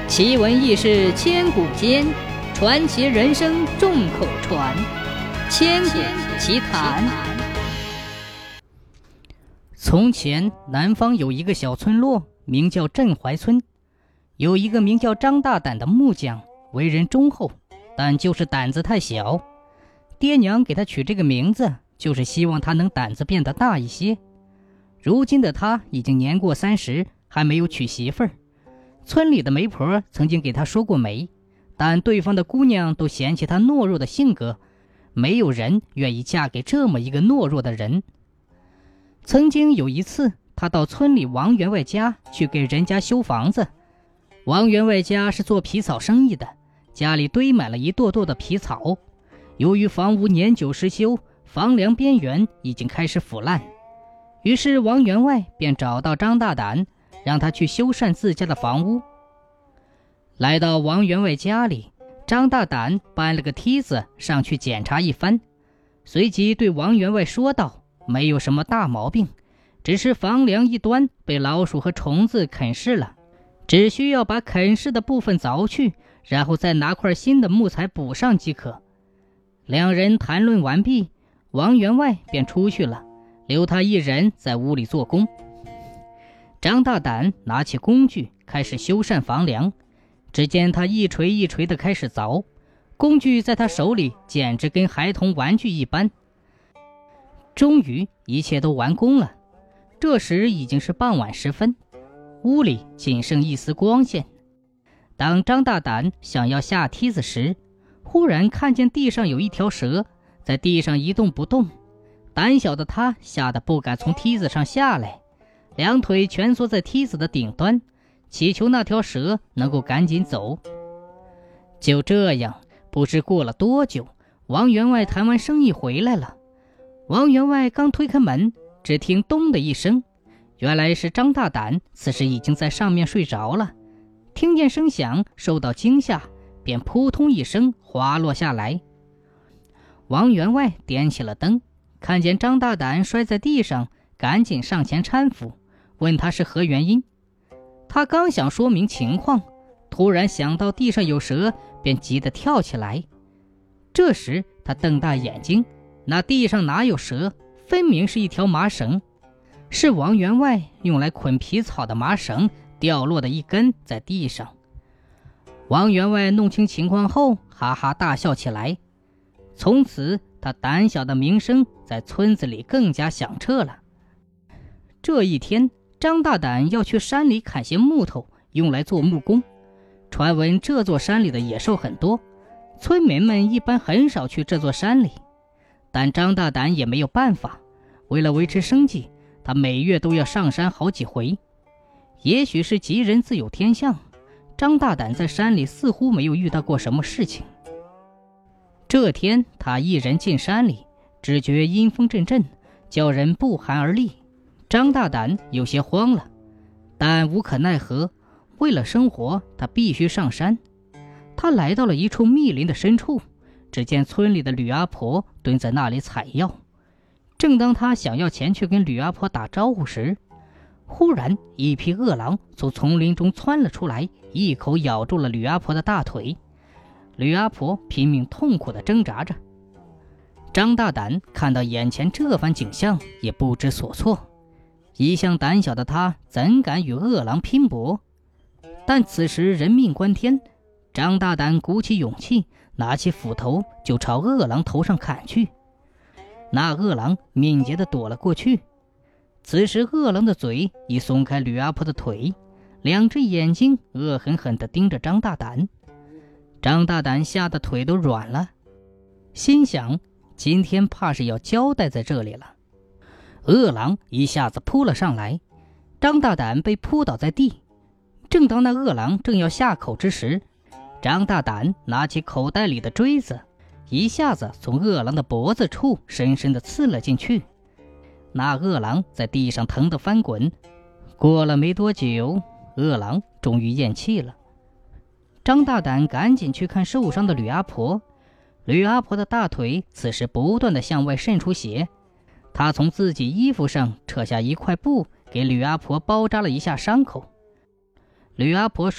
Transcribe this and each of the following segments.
奇闻异事千古间，传奇人生众口传。千古奇谈。从前南方有一个小村落，名叫镇怀村，有一个名叫张大胆的木匠，为人忠厚，但就是胆子太小。爹娘给他取这个名字，就是希望他能胆子变得大一些。如今的他已经年过30，还没有娶媳妇儿。村里的媒婆曾经给他说过媒，但对方的姑娘都嫌弃他懦弱的性格，没有人愿意嫁给这么一个懦弱的人。曾经有一次，他到村里王员外家去给人家修房子。王员外家是做皮草生意的，家里堆满了一垛垛的皮草。由于房屋年久失修，房梁边缘已经开始腐烂，于是王员外便找到张大胆，让他去修缮自家的房屋。来到王员外家里，张大胆搬了个梯子上去检查一番，随即对王员外说道：没有什么大毛病，只是房梁一端被老鼠和虫子啃噬了，只需要把啃噬的部分凿去，然后再拿块新的木材补上即可。两人谈论完毕，王员外便出去了，留他一人在屋里做工。张大胆拿起工具开始修缮房梁，只见他一锤一锤地开始凿，工具在他手里简直跟孩童玩具一般。终于一切都完工了，这时已经是傍晚时分，屋里仅剩一丝光线。当张大胆想要下梯子时，忽然看见地上有一条蛇在地上一动不动，胆小的他吓得不敢从梯子上下来，两腿蜷缩在梯子的顶端，祈求那条蛇能够赶紧走。就这样，不知过了多久，王员外谈完生意回来了。王员外刚推开门，只听咚的一声，原来是张大胆此时已经在上面睡着了，听见声响受到惊吓，便扑通一声滑落下来。王员外点起了灯，看见张大胆摔在地上，赶紧上前搀扶，问他是何原因。他刚想说明情况，突然想到地上有蛇，便急得跳起来。这时他瞪大眼睛，那地上哪有蛇，分明是一条麻绳，是王员外用来捆皮草的麻绳掉落的一根在地上。王员外弄清情况后，哈哈大笑起来。从此他胆小的名声在村子里更加响彻了。这一天，张大胆要去山里砍些木头，用来做木工。传闻这座山里的野兽很多，村民们一般很少去这座山里。但张大胆也没有办法，为了维持生计，他每月都要上山好几回。也许是吉人自有天相，张大胆在山里似乎没有遇到过什么事情。这天他一人进山里，只觉阴风阵阵，叫人不寒而栗。张大胆有些慌了，但无可奈何，为了生活，他必须上山。他来到了一处密林的深处，只见村里的吕阿婆蹲在那里采药。正当他想要前去跟吕阿婆打招呼时，忽然一匹饿狼从丛林中窜了出来，一口咬住了吕阿婆的大腿。吕阿婆拼命痛苦地挣扎着。张大胆看到眼前这番景象，也不知所措。一向胆小的他怎敢与饿狼拼搏？但此时人命关天，张大胆鼓起勇气，拿起斧头就朝饿狼头上砍去。那饿狼敏捷地躲了过去。此时饿狼的嘴已松开吕阿婆的腿，两只眼睛恶狠狠地盯着张大胆。张大胆吓得腿都软了，心想今天怕是要交代在这里了。饿狼一下子扑了上来，张大胆被扑倒在地。正当那饿狼正要下口之时，张大胆拿起口袋里的锥子，一下子从饿狼的脖子处深深地刺了进去。那饿狼在地上疼得翻滚。过了没多久，饿狼终于咽气了。张大胆赶紧去看受伤的吕阿婆。吕阿婆的大腿此时不断地向外渗出血，他从自己衣服上扯下一块布，给吕阿婆包扎了一下伤口。吕阿婆说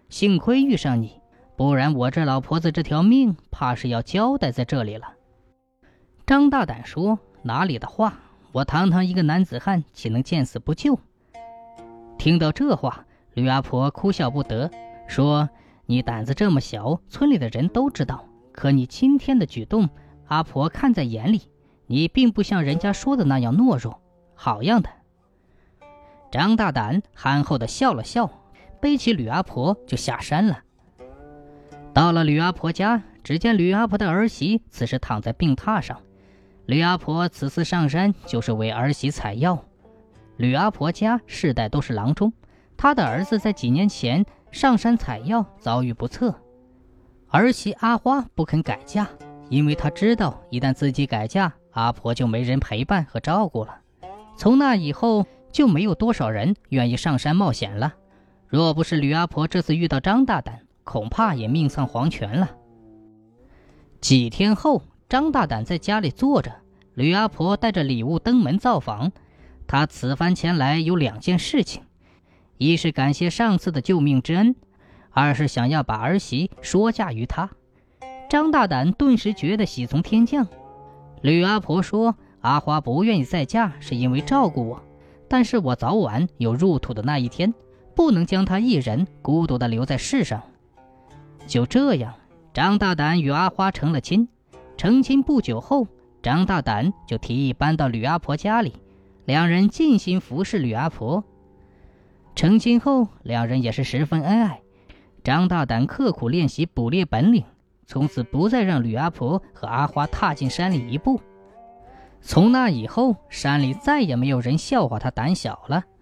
幸亏遇上你，不然我这老婆子这条命怕是要交代在这里了。”张大胆说：“哪里的话，我堂堂一个男子汉，岂能见死不救？”听到这话，吕阿婆哭笑不得，说：“你胆子这么小，村里的人都知道，可你今天的举动，阿婆看在眼里，你并不像人家说的那样懦弱，好样的。”张大胆憨厚地笑了笑，背起吕阿婆就下山了。到了吕阿婆家，只见吕阿婆的儿媳此时躺在病榻上。吕阿婆此次上山就是为儿媳采药。吕阿婆家世代都是郎中，她的儿子在几年前上山采药，遭遇不测。儿媳阿花不肯改嫁，因为她知道一旦自己改嫁，阿婆就没人陪伴和照顾了。从那以后就没有多少人愿意上山冒险了。若不是吕阿婆这次遇到张大胆，恐怕也命丧黄泉了。几天后，张大胆在家里坐着，吕阿婆带着礼物登门造访。他此番前来有2件事情，一是感谢上次的救命之恩，二是想要把儿媳说嫁于他。张大胆顿时觉得喜从天降。吕阿婆说：“阿花不愿意再嫁是因为照顾我，但是我早晚有入土的那一天，不能将她一人孤独地留在世上。”就这样，张大胆与阿花成了亲。成亲不久后，张大胆就提议搬到吕阿婆家里，两人尽心服侍吕阿婆。成亲后，两人也是十分恩爱。张大胆刻苦练习捕猎本领，从此不再让吕阿婆和阿花踏进山里一步。从那以后，山里再也没有人笑话他胆小了。